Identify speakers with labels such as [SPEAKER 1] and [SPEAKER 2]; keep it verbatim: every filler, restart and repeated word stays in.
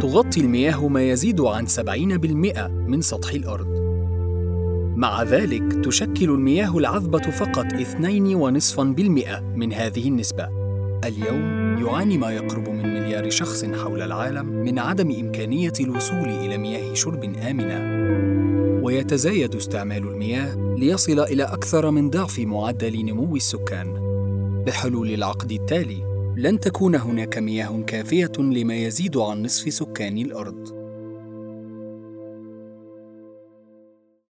[SPEAKER 1] تغطي المياه ما يزيد عن سبعين بالمئة من سطح الأرض. مع ذلك تشكل المياه العذبة فقط اثنين ونصفاً بالمئة من هذه النسبة. اليوم يعاني ما يقرب من مليار شخص حول العالم من عدم إمكانية الوصول إلى مياه شرب آمنة، ويتزايد استعمال المياه ليصل إلى أكثر من ضعف معدل نمو السكان. بحلول العقد التالي لن تكون هناك مياه كافية لما يزيد عن نصف سكان الأرض.